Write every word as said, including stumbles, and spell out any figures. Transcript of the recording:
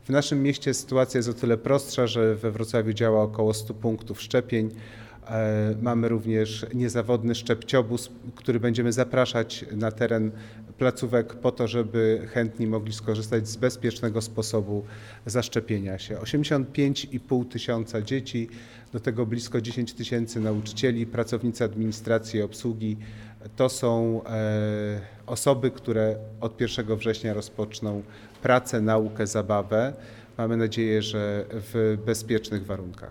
W naszym mieście sytuacja jest o tyle prostsza, że we Wrocławiu działa około stu punktów szczepień. Mamy również niezawodny szczepciobóz, który będziemy zapraszać na teren placówek po to, żeby chętni mogli skorzystać z bezpiecznego sposobu zaszczepienia się. osiemdziesiąt pięć i pół tysiąca dzieci, do tego blisko dziesięć tysięcy nauczycieli, pracownicy administracji i obsługi. To są osoby, które od pierwszego września rozpoczną pracę, naukę, zabawę. Mamy nadzieję, że w bezpiecznych warunkach.